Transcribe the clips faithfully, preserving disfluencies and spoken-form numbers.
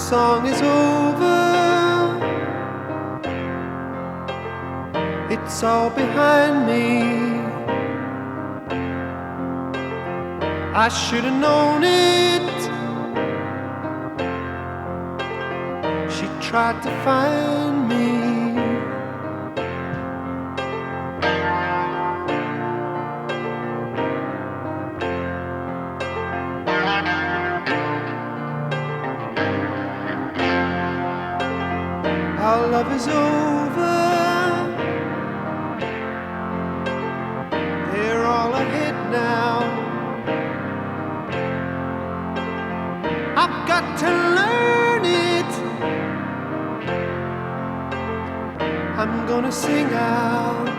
song is over, it's all behind me. I should have known it. She tried to find me. Our love is over, they're all ahead now. I've got to learn it. I'm gonna sing out.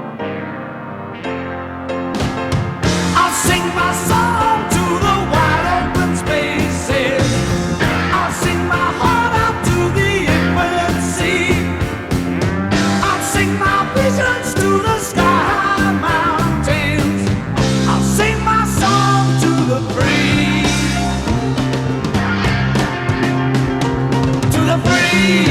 I'll sing my song to the wide open spaces. I'll sing my heart out to the infinite sea. I'll sing my visions to the sky mountains. I'll sing my song to the free, to the free.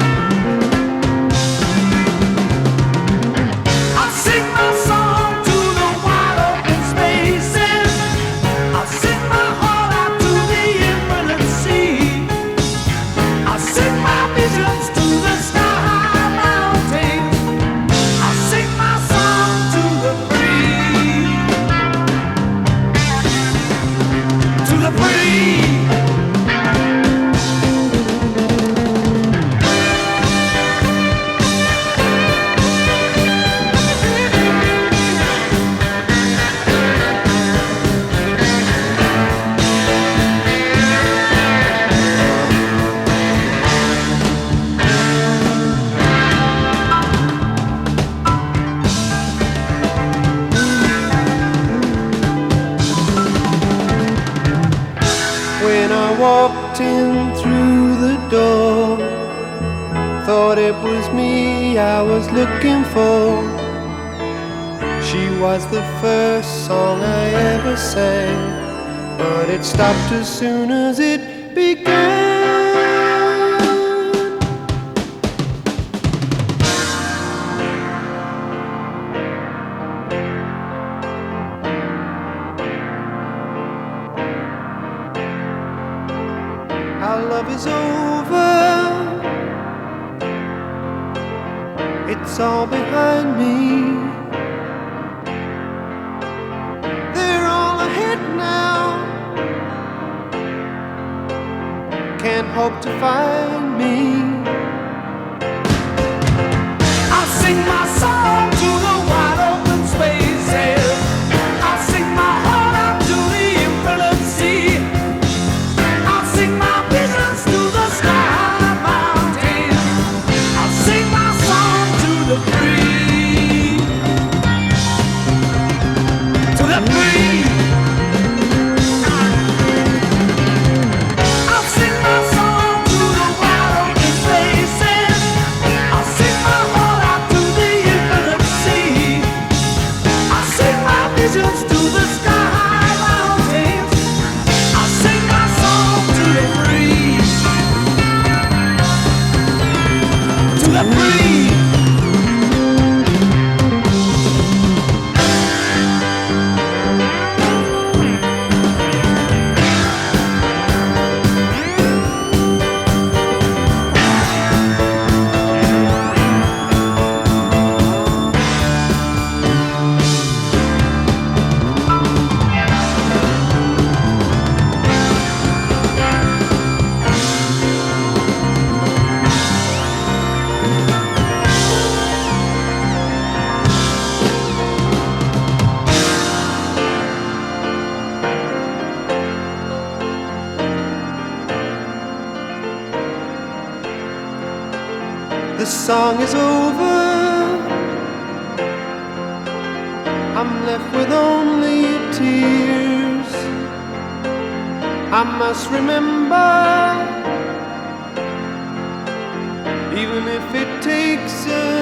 I'll sing my song to the wide open spaces. I'll sing my heart out to the infinite sea. I'll sing my visions to the sky mountains. I'll sing my song to the free, to the free. When I walked in through the door, thought it was me I was looking for. She was the first song I ever sang, but it stopped as soon as it began. Our love is over, it's all behind me. They're all ahead now, can't hope to find me. I'll sing my song to the wide open spaces. I'll sing my heart out to the infinite sea. I'll sing my visions to the sky mountains. I'll sing my song to the free, to the free. I'll sing my song to the wide open spaces. I'll sing my heart out to the infinite sea. I'll sing my visions to the sky mountains. I'll sing my song to the free, to the free. The song is over, I'm left with only tears. I must remember, even if it takes a